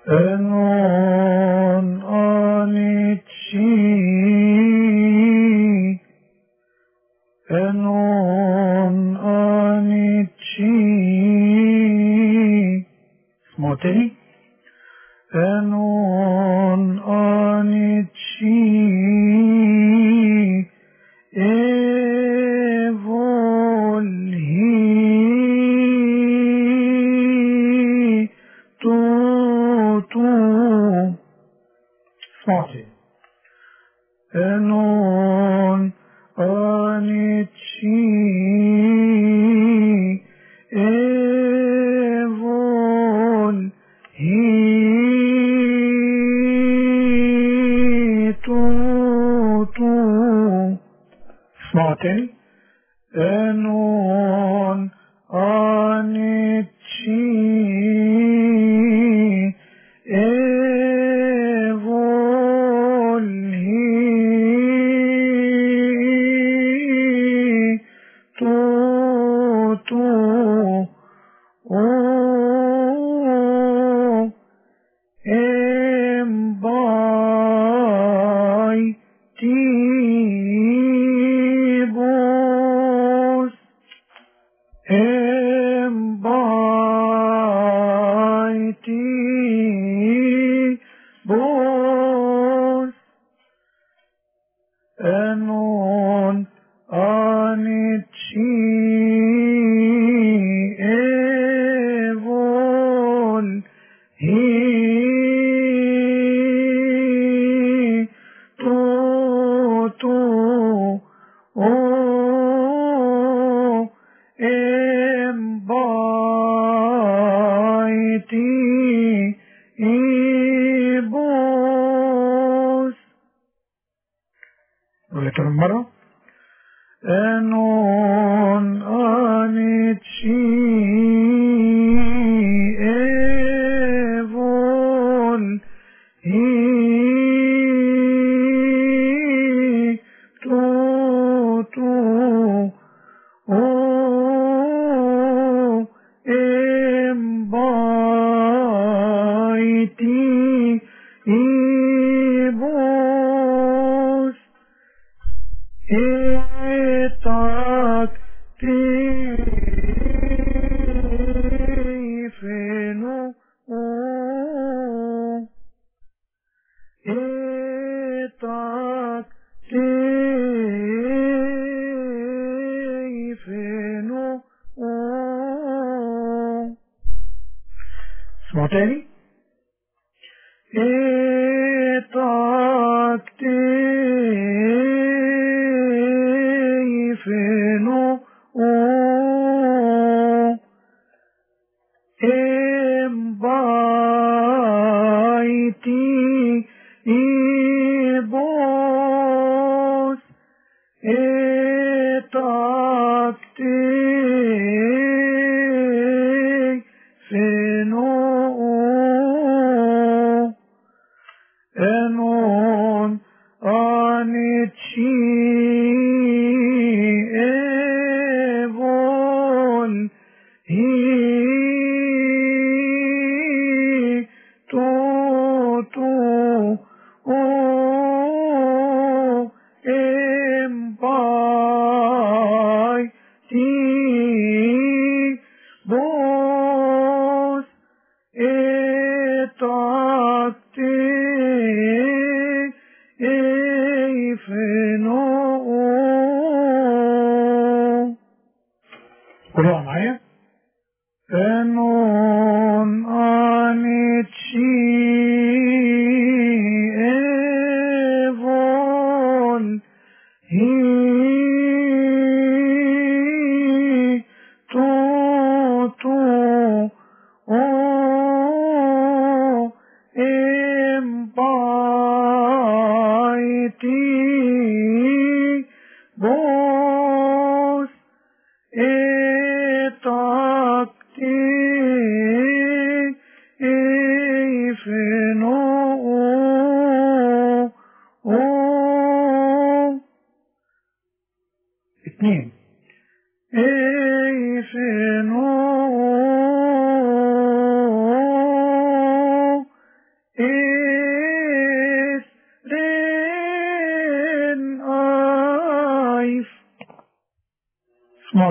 Enon anici, enon anici. اسمعوا تاني. enon anici evolhi tu. اسمعوا تاني. enon anici اسمعوا تاني. enon anici evolhi tu o embai tibus embai tibus enon anici ولكن مرة enon anici evolhi tu o embai tibus etak tifenu etak tifenu. اسمعوا تاني. etak tifenu embai tibus etak tifenu enon anici evolhi tu o embai tibus etak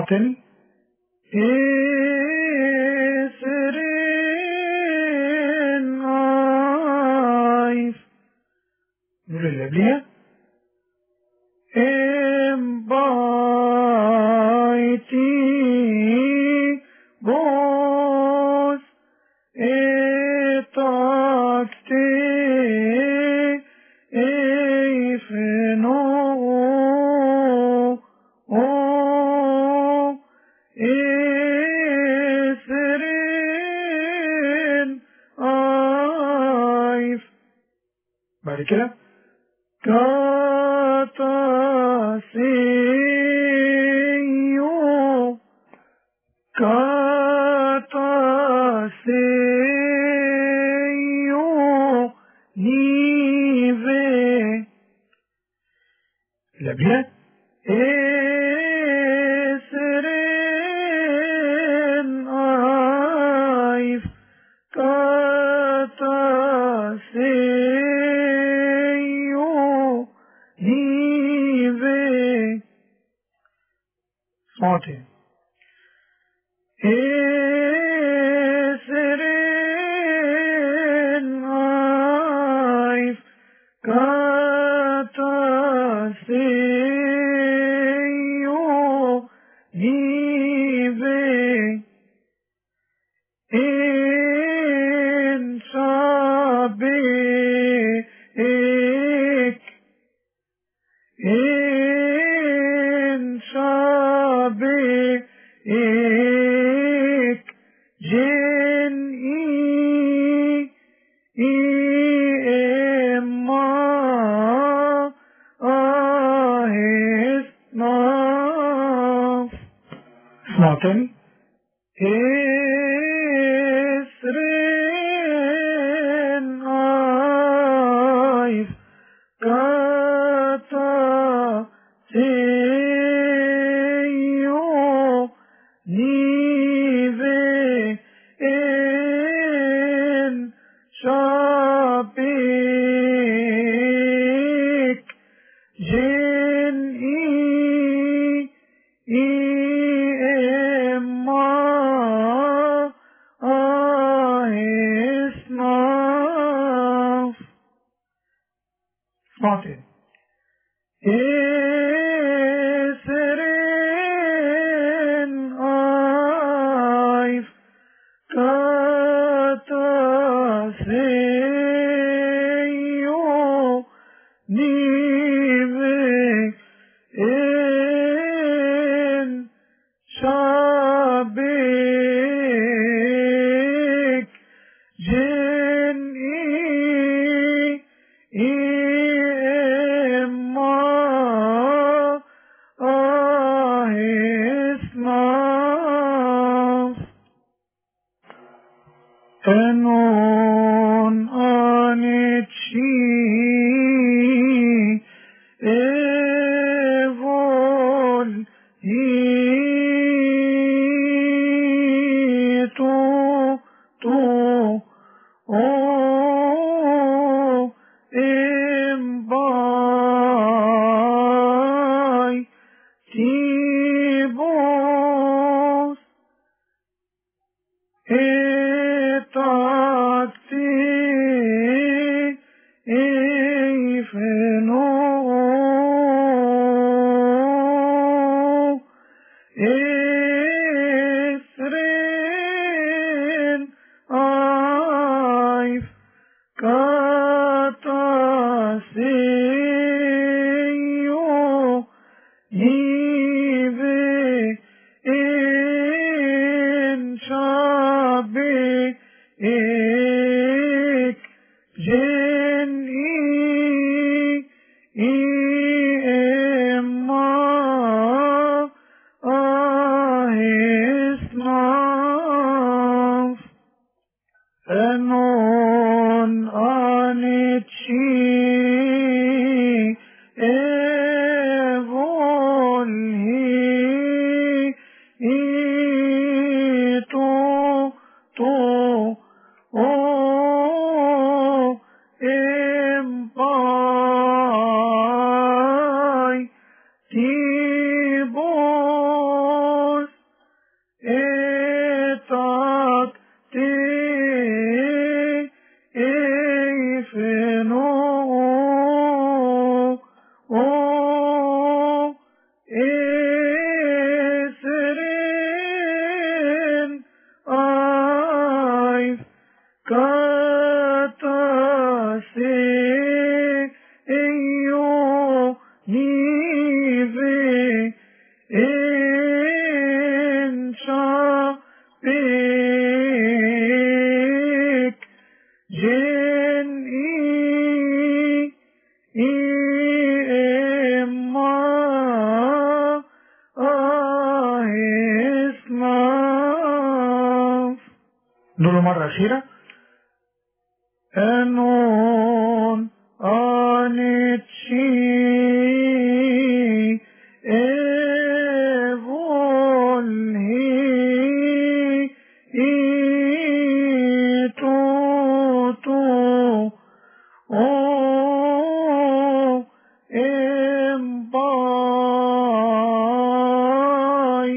اسمعوا تاني. إسرين عايف. نقول اللي قبليها. إم بايتي بوس إتاكتي إفنو إسرين عايف. بعد كده كاتاسيو كاتاسيو نيفي. لبيا إسرين عايف كاتاسيو نيفي. صوتي. إسرين عايف كاتاسيو نيفي. إن شابيك إن شابيك جن إما آهسنا. اسمعوا تاني. إسرين عايف كاتاسيو نيفي. إن شابيك جن إما آهسنا. صوتي. إسرين عايف كاتاسيو نيفي. إن شابيك جن إما Anon Anichi Evolhi Itutu O Embai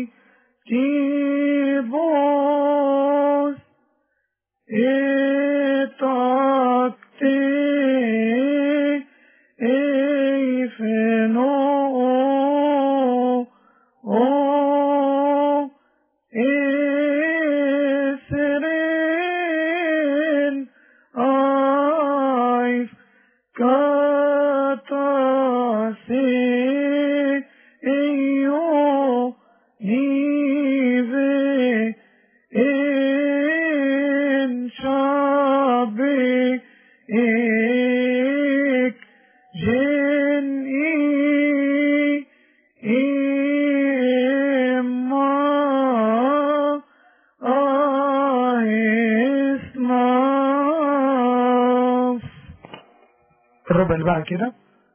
Tibos Etakte Eifeno O Eseren Aif Katase Eyo Nive En Shabe Ek Jen Emma Aesnaf. الربع اللي بعد كده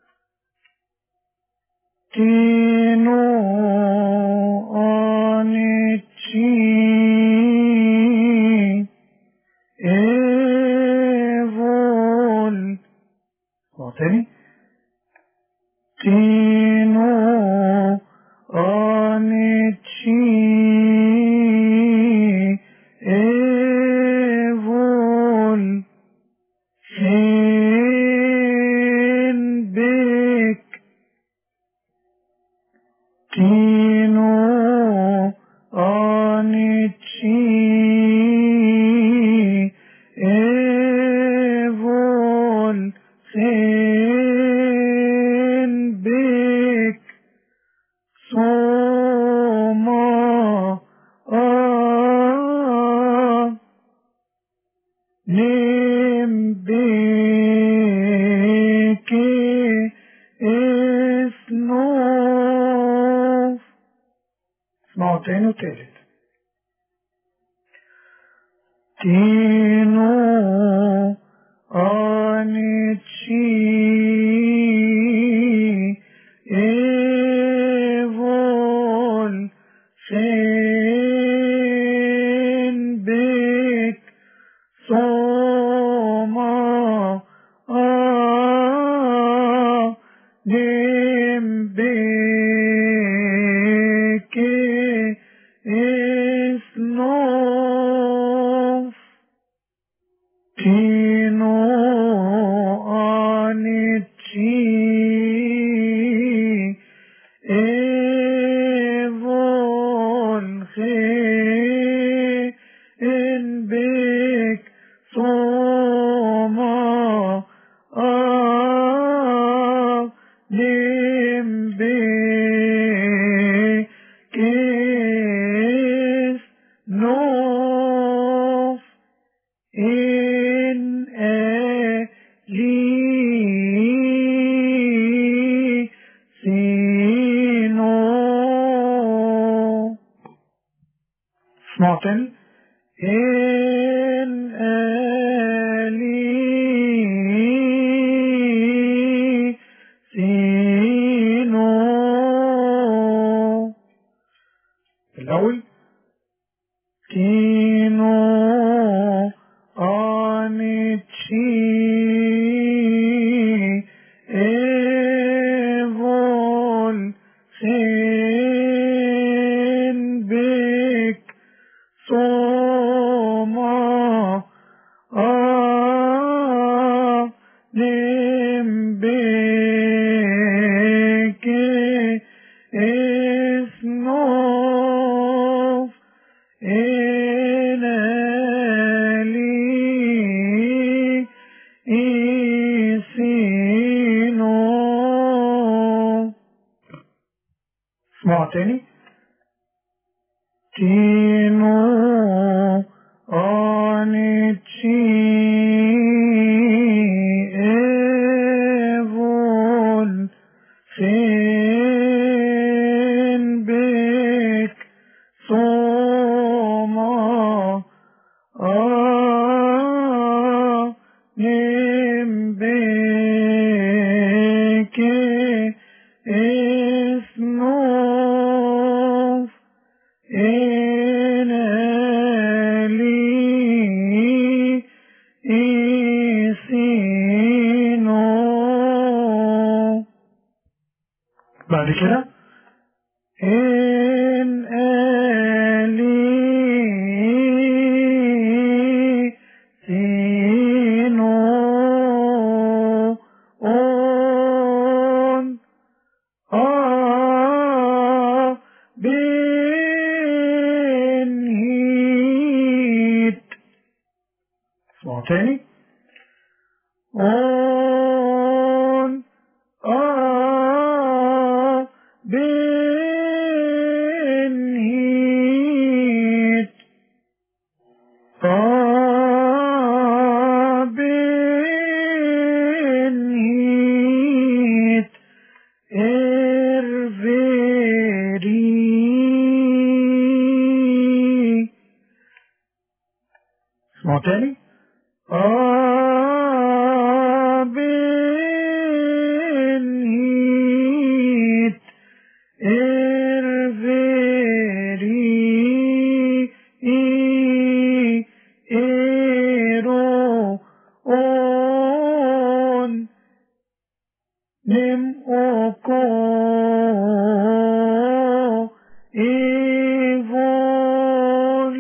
Tino Anichi Evol تاني Tino Anichi Evol Bek Tino Anichi Evol Bek Soma Nimbeke Esnof. اسمعوا تاني وتالت Tino Anichi Evol Bek Soma Nimbeke Esnof. Tino Anichi Evol Bek Soma Nimbeke Esnof. In Eli Sino. اسمعوا تاني In Eli Sino. الأول Tino Anichi Evol Bek Soma Nimbeke Esnof. In Eli Sino. اسمعوا تاني Tino Anichi Evol Bek Soma beke esnof eneli isino. بعد كده تاني اون بنهيت بنهيت ارفيري. اسمعوا تاني بنهيت ارفيري ايرو اون نم اوكو ايفول.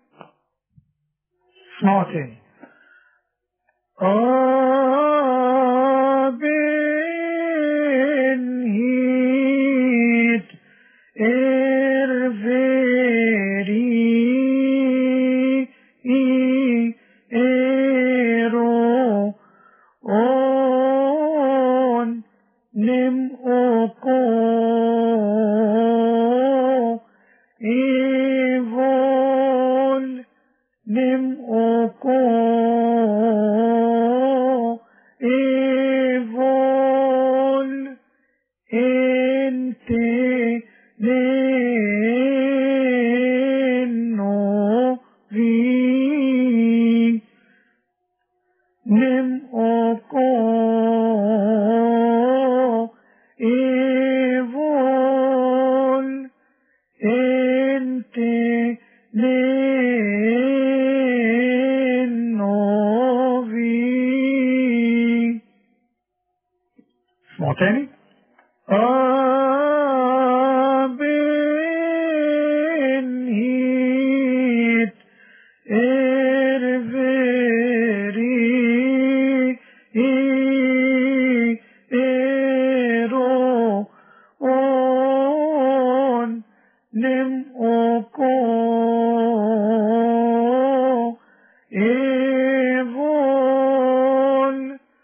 اسمعوا تاني بنهيت ارفيري ايرو اون نم اوكو ايفول نم اوكو ايفول انت نينو في نم اوكو ايفول انت نينو في. اسمعوا تاني بنهيت ارفيري ايرو اون نم اوكو ايفول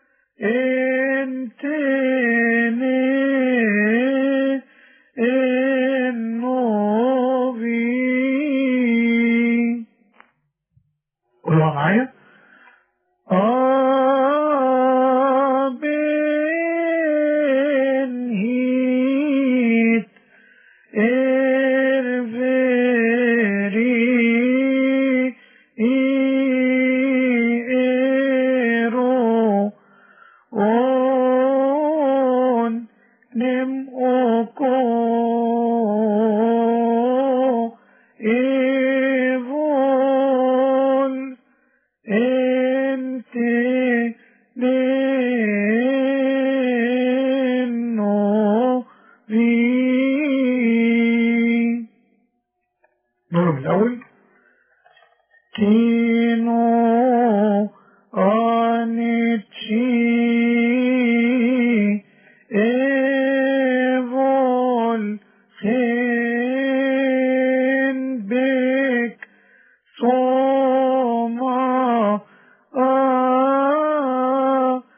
انتني النوفي. قولوها معايا بنهيت ارفيري ايرو اون نم اوكو ايفول انت نينو في. نقوله من الاول كينو انيتشي ايفول خين بك صوما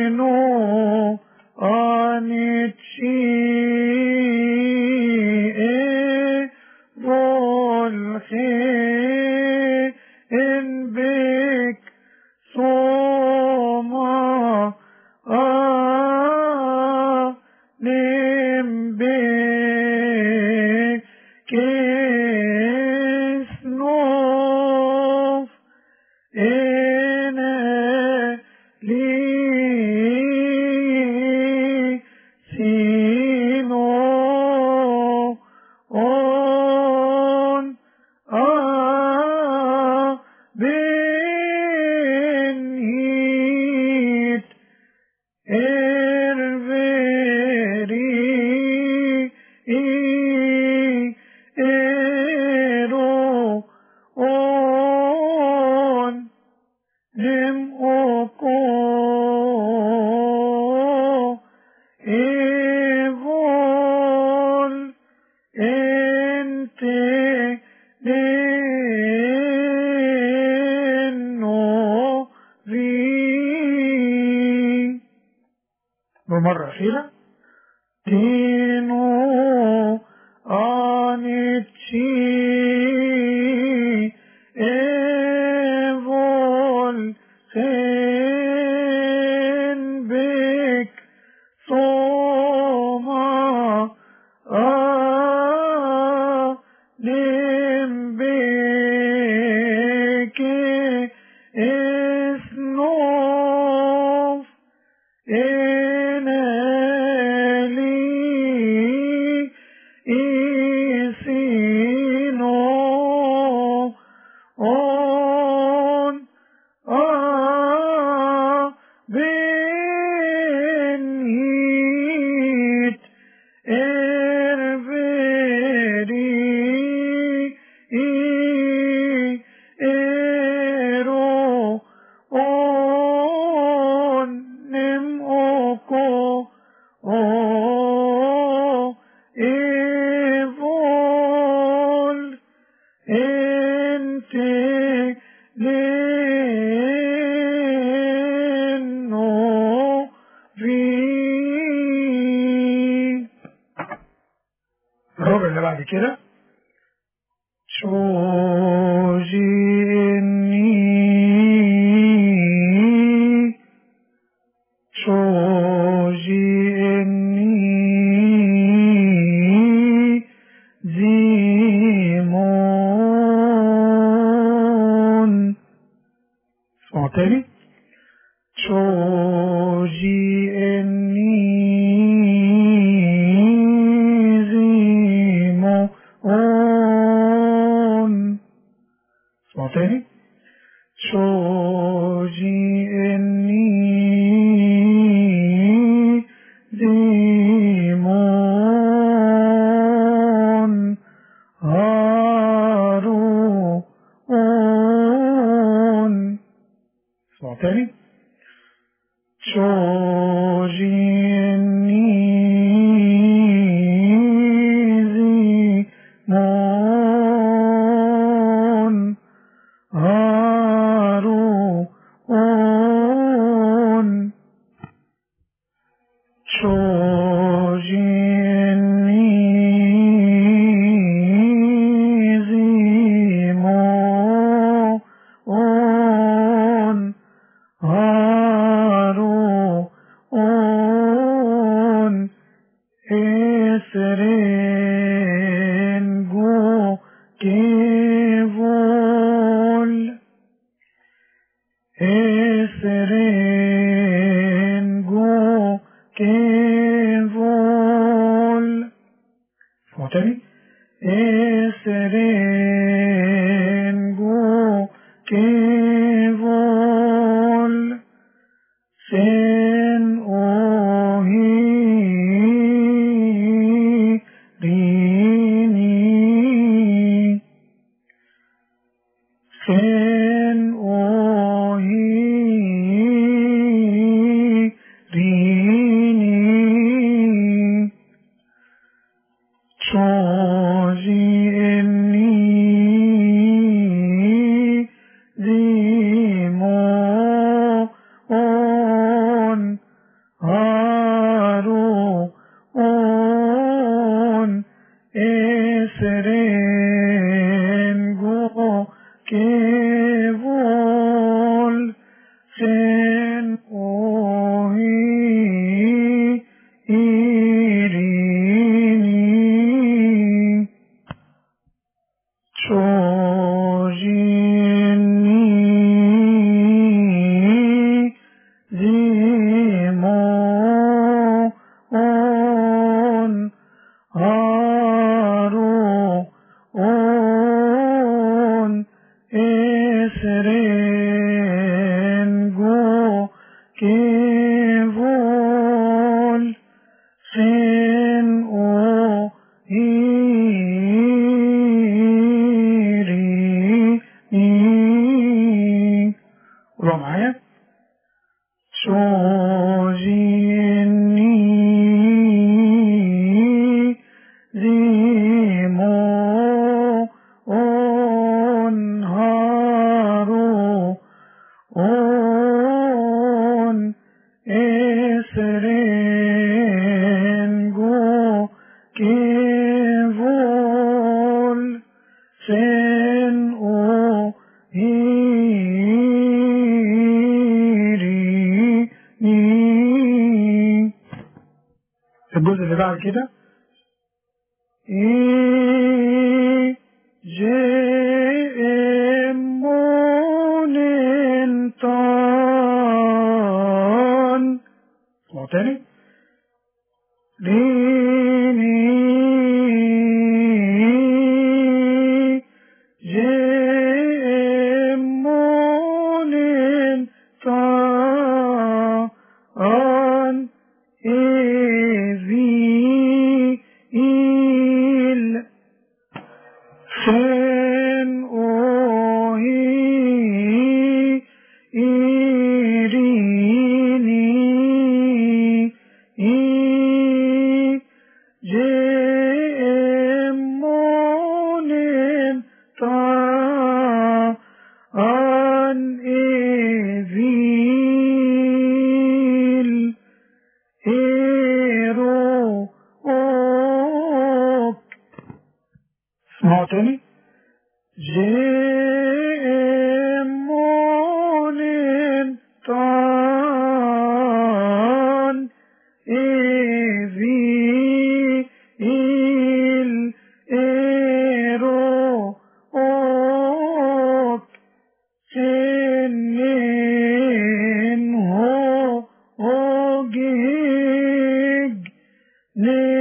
ومرة أخيرة تينو آنيتشي إيفول سين بك صوما نم بك إسنوف الربع اللي بعد كده زيمون. اسمعوا تاني. اسمعوا تاني. زيمون هارون. اسمعوا تاني. زيمون هارون. زيمون هارون. إسرنجو كيفول. إسرنجو كيفول. اسمعوا تاني. إسرنجو كيفول. سن أوهي ريني. سن أوهي ريني. Serengo kevol sen o hيري الجزء اللي بعد كده تاني ريني جيمون طان إذي إل سن أوهي إيريني جيمون طان إذيل إيرو أوك اسمعوا تاني جيمون طان إذيل إيرو أوك سنين هو جيج